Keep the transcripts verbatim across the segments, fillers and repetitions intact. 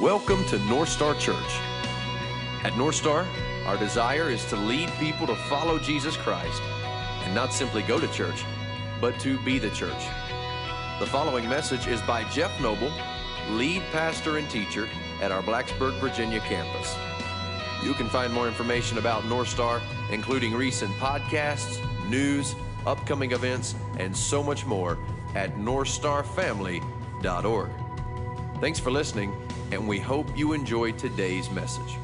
Welcome to North Star Church. At North Star, our desire is to lead people to follow Jesus Christ and not simply go to church, but to be the church. The following message is by Jeff Noble, lead pastor and teacher at our Blacksburg, Virginia campus. You can find more information about North Star, including recent podcasts, news, upcoming events, and so much more at north star family dot org. Thanks for listening, and we hope you enjoy today's message.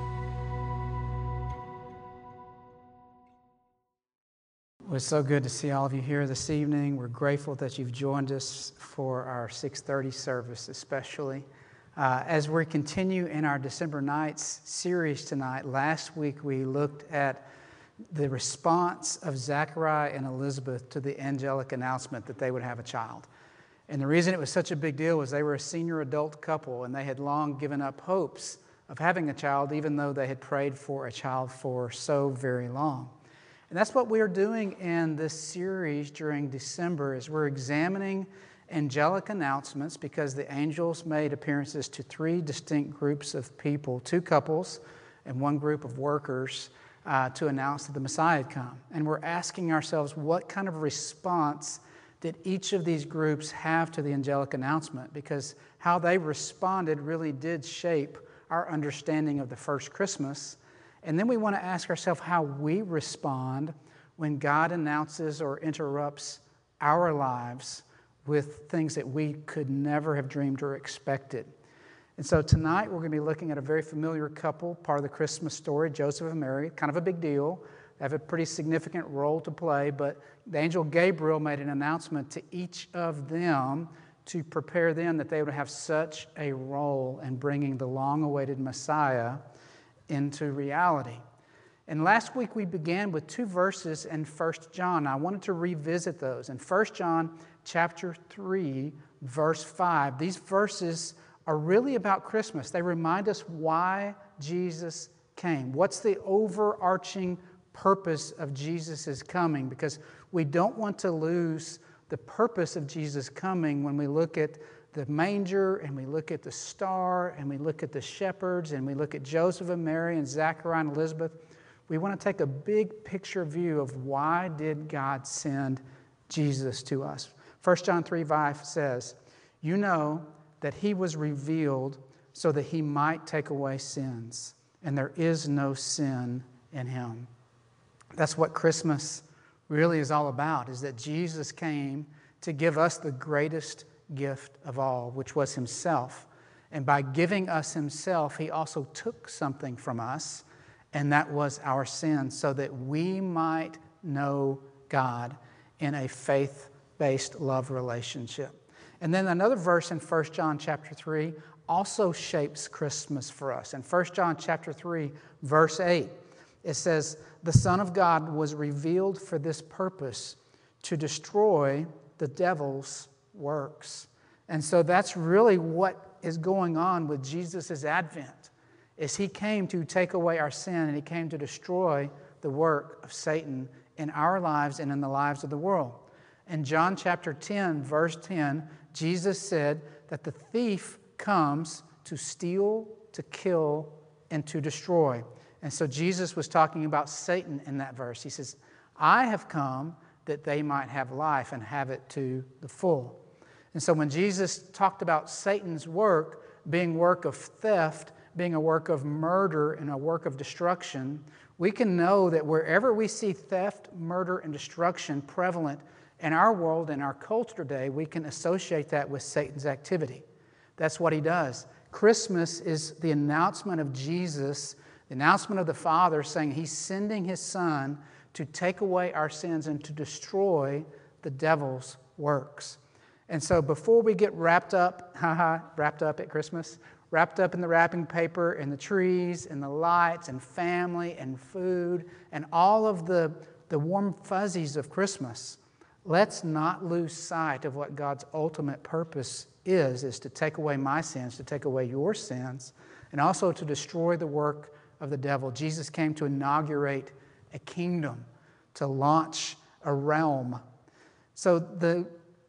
Well, it's so good to see all of you here this evening. We're grateful that you've joined us for our six thirty service especially. Uh, as we continue in our December Nights series tonight, last week we looked at the response of Zachariah and Elizabeth to the angelic announcement that they would have a child. And the reason it was such a big deal was they were a senior adult couple, and they had long given up hopes of having a child, even though they had prayed for a child for so very long. And that's what we are doing in this series during December, is we're examining angelic announcements, because the angels made appearances to three distinct groups of people, two couples and one group of workers, uh, to announce that the Messiah had come. And we're asking ourselves, what kind of response did each of these groups have to the angelic announcement? Because how they responded really did shape our understanding of the first Christmas. And then we want to ask ourselves how we respond when God announces or interrupts our lives with things that we could never have dreamed or expected. And so tonight we're going to be looking at a very familiar couple, part of the Christmas story, Joseph and Mary, kind of a big deal. They have a pretty significant role to play, but the angel Gabriel made an announcement to each of them to prepare them that they would have such a role in bringing the long-awaited Messiah into reality. And last week we began with two verses in First John. I wanted to revisit those. In First John chapter three, verse five, these verses are really about Christmas. They remind us why Jesus came. What's the overarching purpose of Jesus' coming? Because we don't want to lose the purpose of Jesus' coming when we look at the manger, and we look at the star, and we look at the shepherds, and we look at Joseph and Mary and Zachariah and Elizabeth. We want to take a big picture view of why did God send Jesus to us. First John three five says, "You know that he was revealed so that he might take away sins, and there is no sin in him." That's what Christmas really is all about, is that Jesus came to give us the greatest gift of all, which was himself. And by giving us himself, he also took something from us, and that was our sins, so that we might know God in a faith-based love relationship. And then another verse in First John chapter three also shapes Christmas for us. In First John chapter three, verse eight, it says, "The Son of God was revealed for this purpose, to destroy the devil's works." And so that's really what is going on with Jesus' advent, is he came to take away our sin, and he came to destroy the work of Satan in our lives and in the lives of the world. In John chapter ten, verse ten, Jesus said that the thief comes to steal, to kill, and to destroy. And so Jesus was talking about Satan in that verse. He says, "I have come that they might have life and have it to the full." And so when Jesus talked about Satan's work being work of theft, being a work of murder and a work of destruction, we can know that wherever we see theft, murder, and destruction prevalent in our world and our culture today, we can associate that with Satan's activity. That's what he does. Christmas is the announcement of Jesus, the announcement of the Father saying he's sending his Son to take away our sins and to destroy the devil's works. And so before we get wrapped up, haha, wrapped up at Christmas, wrapped up in the wrapping paper and the trees and the lights and family and food and all of the, the warm fuzzies of Christmas, let's not lose sight of what God's ultimate purpose is, is to take away my sins, to take away your sins, and also to destroy the work of the devil. Jesus came to inaugurate a kingdom, to launch a realm. So the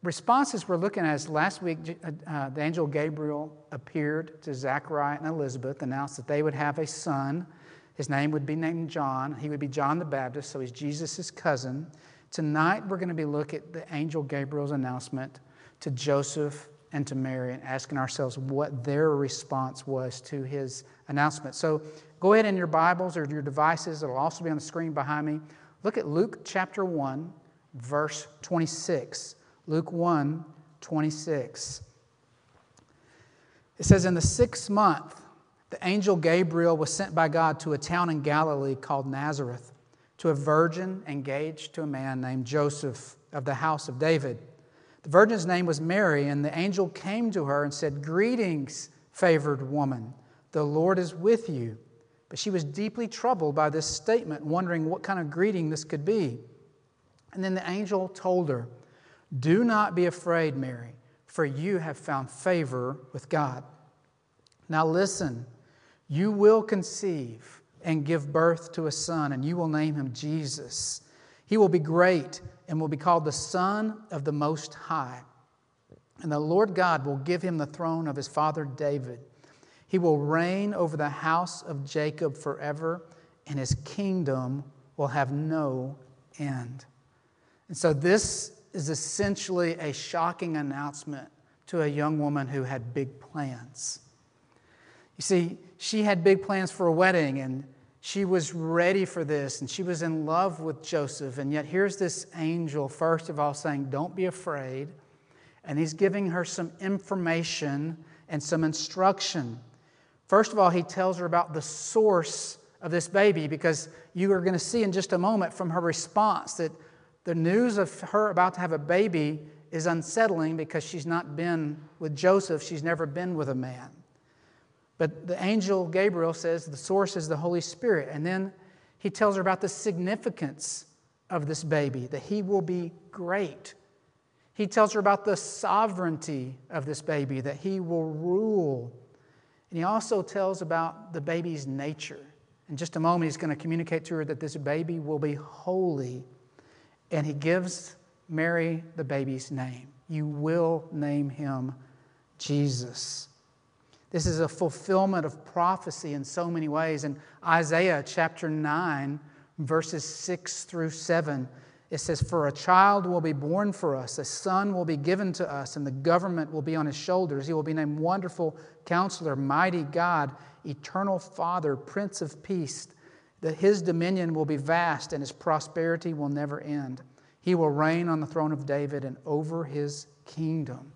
responses we're looking at is last week, uh, the angel Gabriel appeared to Zechariah and Elizabeth, announced that they would have a son. His name would be named John. He would be John the Baptist, so he's Jesus' cousin. Tonight, we're going to be looking at the angel Gabriel's announcement to Joseph and to Mary and asking ourselves what their response was to his announcement. So go ahead in your Bibles or your devices. It'll also be on the screen behind me. Look at Luke chapter one, verse twenty-six. Luke one, twenty-six. It says, in the sixth month, the angel Gabriel was sent by God to a town in Galilee called Nazareth, to a virgin engaged to a man named Joseph of the house of David. The virgin's name was Mary, and the angel came to her and said, "Greetings, favored woman, the Lord is with you." But she was deeply troubled by this statement, wondering what kind of greeting this could be. And then the angel told her, "Do not be afraid, Mary, for you have found favor with God. Now listen, you will conceive and give birth to a son, and you will name him Jesus. He will be great and will be called the Son of the Most High. And the Lord God will give him the throne of his father David. He will reign over the house of Jacob forever, and his kingdom will have no end." And so this is essentially a shocking announcement to a young woman who had big plans. You see, she had big plans for a wedding, and she was ready for this, and she was in love with Joseph. And yet here's this angel, first of all, saying, "Don't be afraid." And he's giving her some information and some instruction. First of all, he tells her about the source of this baby, because you are going to see in just a moment from her response that the news of her about to have a baby is unsettling because she's not been with Joseph. She's never been with a man. But the angel Gabriel says the source is the Holy Spirit. And then he tells her about the significance of this baby, that he will be great. He tells her about the sovereignty of this baby, that he will rule. And he also tells about the baby's nature. In just a moment, he's going to communicate to her that this baby will be holy. And he gives Mary the baby's name. You will name him Jesus. This is a fulfillment of prophecy in so many ways. In Isaiah chapter nine, verses six through seven, it says, "For a child will be born for us, a son will be given to us, and the government will be on his shoulders. He will be named Wonderful Counselor, Mighty God, Eternal Father, Prince of Peace. That his dominion will be vast, and his prosperity will never end. He will reign on the throne of David and over his kingdom."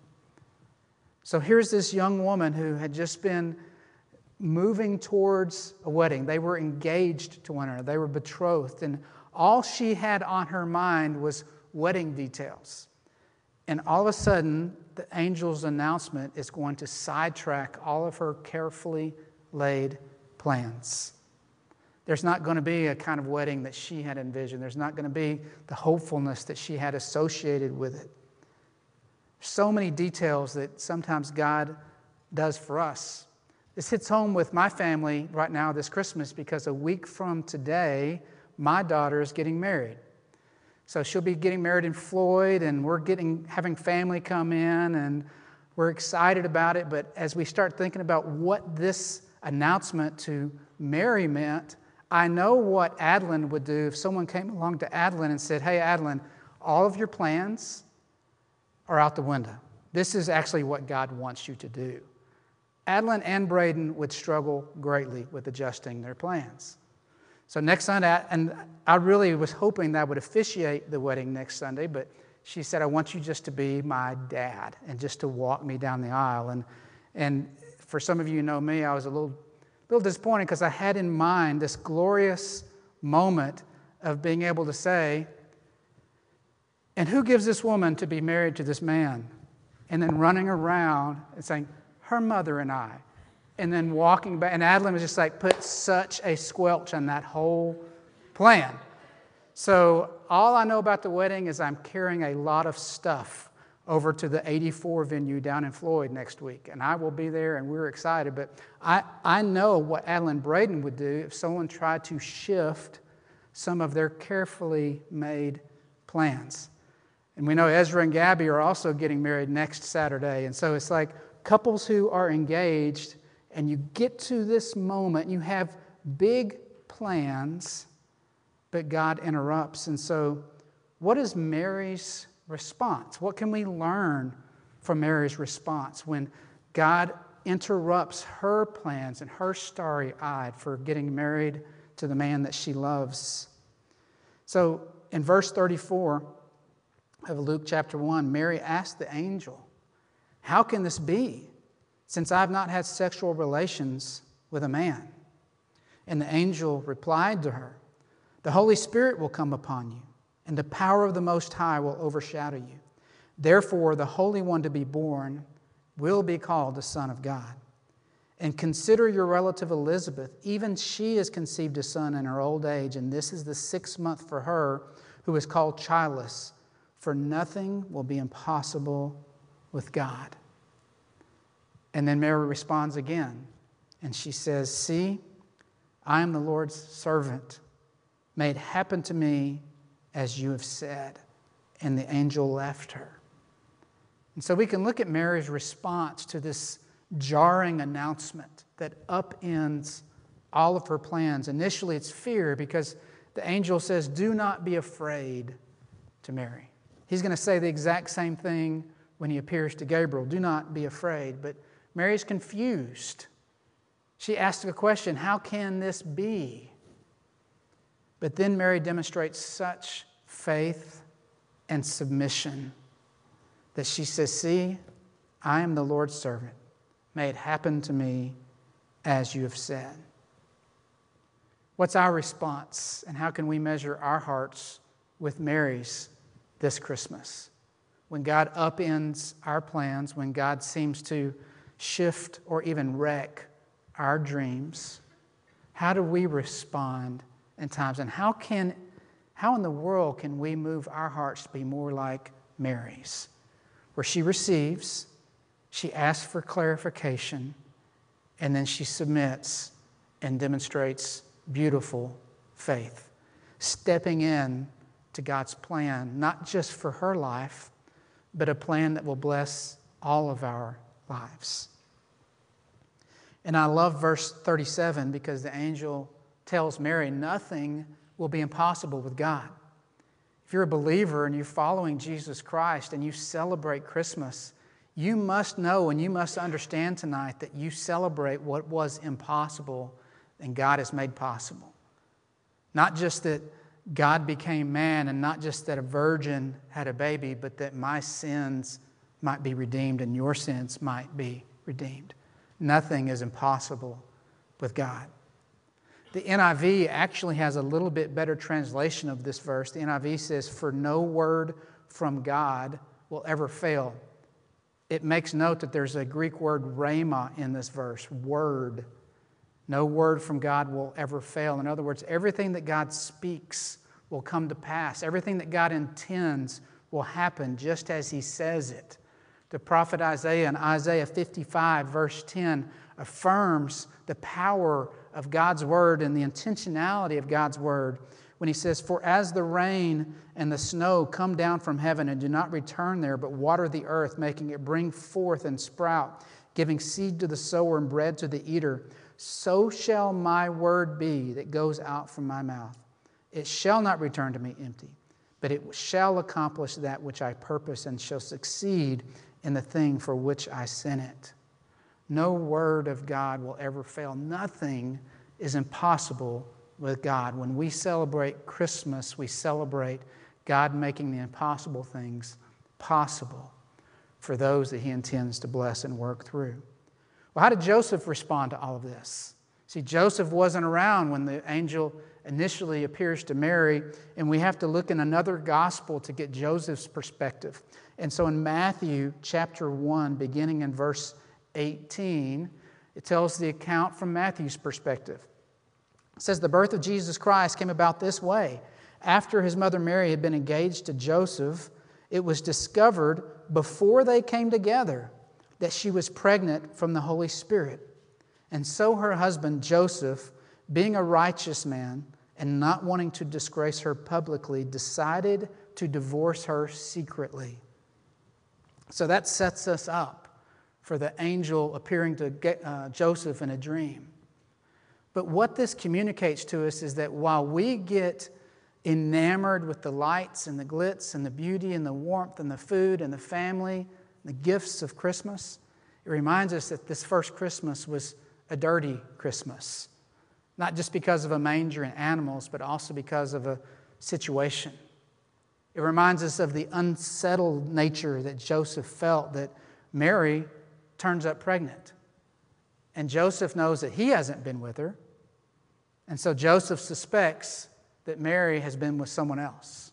So here's this young woman who had just been moving towards a wedding. They were engaged to one another. They were betrothed. And all she had on her mind was wedding details. And all of a sudden, the angel's announcement is going to sidetrack all of her carefully laid plans. There's not going to be a kind of wedding that she had envisioned. There's not going to be the hopefulness that she had associated with it. So many details that sometimes God does for us. This hits home with my family right now this Christmas because a week from today, my daughter is getting married. So she'll be getting married in Floyd, and we're getting having family come in, and we're excited about it. But as we start thinking about what this announcement to Mary meant, I know what Adeline would do if someone came along to Adeline and said, "Hey, Adeline, all of your plans are out the window. This is actually what God wants you to do." Adeline and Braden would struggle greatly with adjusting their plans. So next Sunday, and I really was hoping that I would officiate the wedding next Sunday, but she said, "I want you just to be my dad and just to walk me down the aisle." And and for some of you who know me, I was a little, little disappointed because I had in mind this glorious moment of being able to say, "And who gives this woman to be married to this man?" And then running around and saying, "Her mother and I." And then walking back. And Adeline was just like, put such a squelch on that whole plan. So all I know about the wedding is I'm carrying a lot of stuff over to the eighty-four venue down in Floyd next week. And I will be there, and we're excited. But I, I know what Adeline Braden would do if someone tried to shift some of their carefully made plans. And we know Ezra and Gabby are also getting married next Saturday. And so it's like couples who are engaged, and you get to this moment, you have big plans, but God interrupts. And so what is Mary's response? What can we learn from Mary's response when God interrupts her plans and her starry-eyed for getting married to the man that she loves? So in verse thirty-four of Luke chapter one, Mary asked the angel, "How can this be, since I have not had sexual relations with a man?" And the angel replied to her, "The Holy Spirit will come upon you, and the power of the Most High will overshadow you. Therefore, the Holy One to be born will be called the Son of God. And consider your relative Elizabeth. Even she has conceived a son in her old age, and this is the sixth month for her who is called childless, for nothing will be impossible with God." And then Mary responds again, and she says, "See, I am the Lord's servant. May it happen to me as you have said." And the angel left her. And so we can look at Mary's response to this jarring announcement that upends all of her plans. Initially, it's fear because the angel says, "Do not be afraid," to Mary. He's going to say the exact same thing when he appears to Gabriel. "Do not be afraid." But Mary's confused. She asks a question, "How can this be?" But then Mary demonstrates such faith and submission that she says, "See, I am the Lord's servant. May it happen to me as you have said." What's our response, and how can we measure our hearts with Mary's this Christmas? When God upends our plans, when God seems to shift or even wreck our dreams, how do we respond in times? And how can, how in the world can we move our hearts to be more like Mary's, where she receives, she asks for clarification, and then she submits and demonstrates beautiful faith, stepping in to God's plan, not just for her life, but a plan that will bless all of our lives. And I love verse thirty-seven because the angel tells Mary nothing will be impossible with God. If you're a believer and you're following Jesus Christ and you celebrate Christmas, you must know and you must understand tonight that you celebrate what was impossible and God has made possible. Not just that God became man, and not just that a virgin had a baby, but that my sins might be redeemed and your sins might be redeemed. Nothing is impossible with God. The N I V actually has a little bit better translation of this verse. The N I V says, "For no word from God will ever fail." It makes note that there's a Greek word rhema in this verse, word. No word from God will ever fail. In other words, everything that God speaks will come to pass. Everything that God intends will happen just as He says it. The prophet Isaiah in Isaiah fifty-five, verse ten, affirms the power of God's word and the intentionality of God's word when he says, "For as the rain and the snow come down from heaven and do not return there, but water the earth, making it bring forth and sprout, giving seed to the sower and bread to the eater, so shall my word be that goes out from my mouth. It shall not return to me empty, but it shall accomplish that which I purpose and shall succeed in the thing for which I sent it." No word of God will ever fail. Nothing is impossible with God. When we celebrate Christmas, we celebrate God making the impossible things possible for those that He intends to bless and work through. Well, how did Joseph respond to all of this? See, Joseph wasn't around when the angel initially appears to Mary, and we have to look in another gospel to get Joseph's perspective. And so in Matthew chapter one, beginning in verse eighteen, it tells the account from Matthew's perspective. It says, "The birth of Jesus Christ came about this way. After his mother Mary had been engaged to Joseph, it was discovered before they came together that she was pregnant from the Holy Spirit. And so her husband Joseph, being a righteous man and not wanting to disgrace her publicly, decided to divorce her secretly. So that sets us up for the angel appearing to get, uh, Joseph in a dream. But what this communicates to us is that while we get enamored with the lights and the glitz and the beauty and the warmth and the food and the family, the gifts of Christmas, it reminds us that this first Christmas was a dirty Christmas. Not just because of a manger and animals, but also because of a situation. It reminds us of the unsettled nature that Joseph felt, that Mary turns up pregnant. And Joseph knows that he hasn't been with her. And so Joseph suspects that Mary has been with someone else.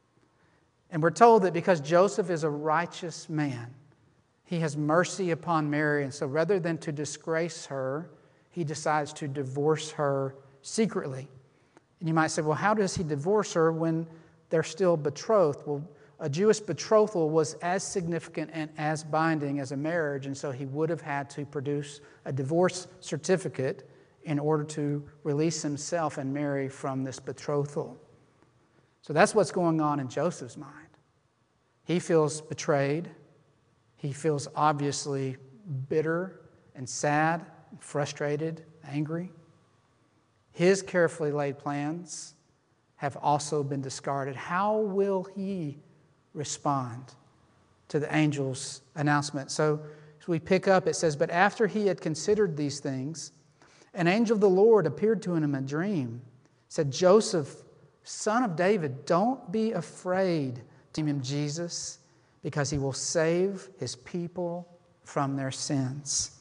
And we're told that because Joseph is a righteous man, he has mercy upon Mary. And so rather than to disgrace her, he decides to divorce her secretly. And you might say, well, how does he divorce her when they're still betrothed? Well, a Jewish betrothal was as significant and as binding as a marriage, and so he would have had to produce a divorce certificate in order to release himself and Mary from this betrothal. So that's what's going on in Joseph's mind. He feels betrayed. He feels obviously bitter and sad, frustrated, angry. His carefully laid plans have also been discarded. How will he respond to the angel's announcement? So as we pick up, it says, "But after he had considered these things, an angel of the Lord appeared to him in a dream, said, 'Joseph, son of David, don't be afraid to name him Jesus, because he will save his people from their sins.'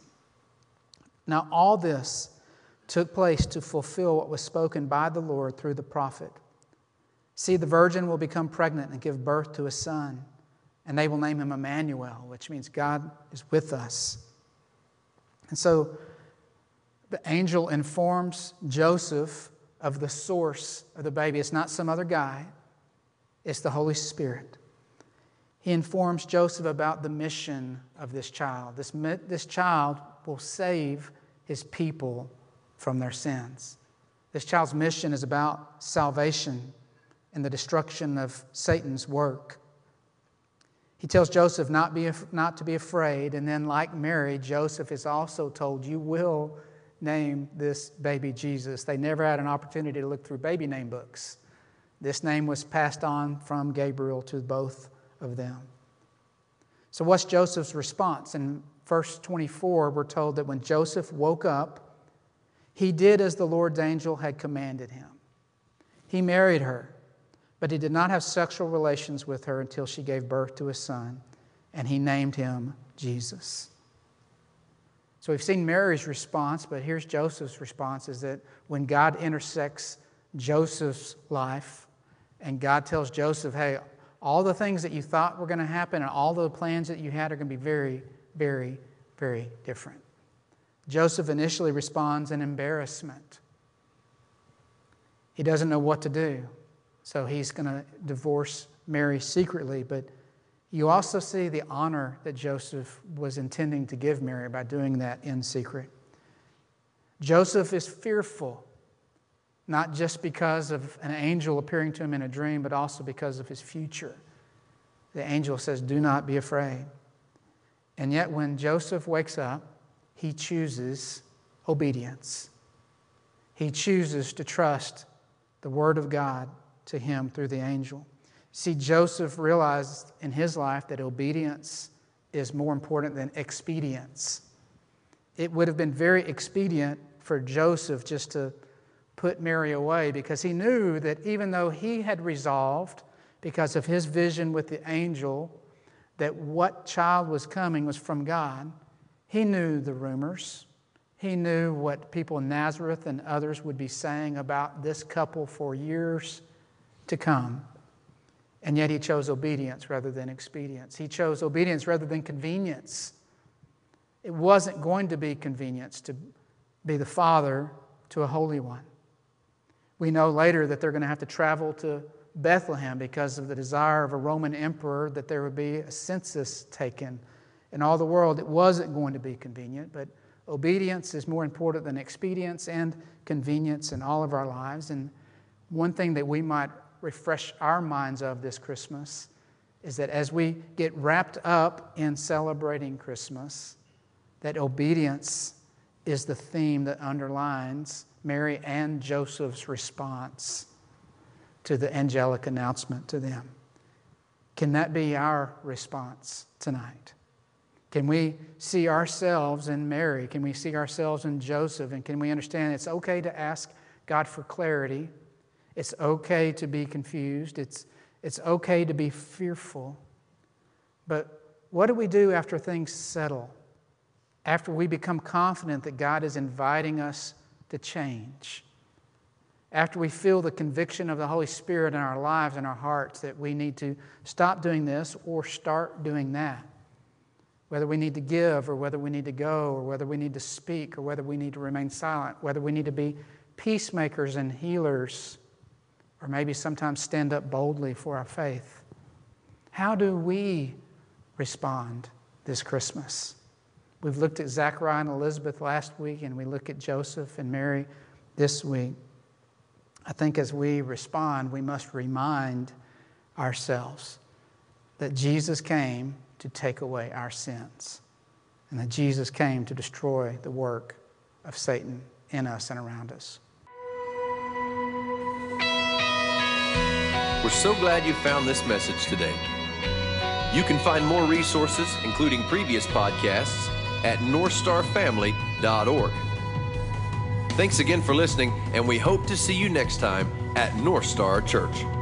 Now all this took place to fulfill what was spoken by the Lord through the prophet. 'See, the virgin will become pregnant and give birth to a son, and they will name him Emmanuel,'" which means God is with us. And so the angel informs Joseph of the source of the baby. It's not some other guy. It's the Holy Spirit. He informs Joseph about the mission of this child. This, this child will save his people from their sins. This child's mission is about salvation and the destruction of Satan's work. He tells Joseph not, be, not to be afraid, and then like Mary, Joseph is also told, "You will name this baby Jesus." They never had an opportunity to look through baby name books. This name was passed on from Gabriel to both of them. So what's Joseph's response? In verse twenty-four, we're told that when Joseph woke up, he did as the Lord's angel had commanded him. He married her, but he did not have sexual relations with her until she gave birth to a son, and he named him Jesus. So we've seen Mary's response, but here's Joseph's response, is that when God intersects Joseph's life, and God tells Joseph, "Hey, all the things that you thought were going to happen and all the plans that you had are going to be very, very, very different." Joseph initially responds in embarrassment. He doesn't know what to do, so he's going to divorce Mary secretly. But you also see the honor that Joseph was intending to give Mary by doing that in secret. Joseph is fearful, not just because of an angel appearing to him in a dream, but also because of his future. The angel says, "Do not be afraid." And yet when Joseph wakes up, he chooses obedience. He chooses to trust the word of God to him through the angel. See, Joseph realized in his life that obedience is more important than expedience. It would have been very expedient for Joseph just to put Mary away, because he knew that even though he had resolved, because of his vision with the angel, that what child was coming was from God, he knew the rumors. He knew what people in Nazareth and others would be saying about this couple for years to come. And yet he chose obedience rather than expedience. He chose obedience rather than convenience. It wasn't going to be convenience to be the father to a holy one. We know later that they're going to have to travel to Bethlehem because of the desire of a Roman emperor that there would be a census taken in all the world. It wasn't going to be convenient, but obedience is more important than expedience and convenience in all of our lives. And one thing that we might refresh our minds of this Christmas is that as we get wrapped up in celebrating Christmas, that obedience is the theme that underlines Mary and Joseph's response to the angelic announcement to them. Can that be our response tonight? Can we see ourselves in Mary? Can we see ourselves in Joseph? And can we understand it's okay to ask God for clarity? It's okay to be confused. It's, it's okay to be fearful. But what do we do after things settle? After we become confident that God is inviting us to change? After we feel the conviction of the Holy Spirit in our lives and our hearts that we need to stop doing this or start doing that? Whether we need to give or whether we need to go or whether we need to speak or whether we need to remain silent, whether we need to be peacemakers and healers or maybe sometimes stand up boldly for our faith. How do we respond this Christmas? We've looked at Zachariah and Elizabeth last week, and we look at Joseph and Mary this week. I think as we respond, we must remind ourselves that Jesus came to take away our sins, and that Jesus came to destroy the work of Satan in us and around us. We're so glad you found this message today. You can find more resources, including previous podcasts, at north star family dot org. Thanks again for listening, and we hope to see you next time at North Star Church.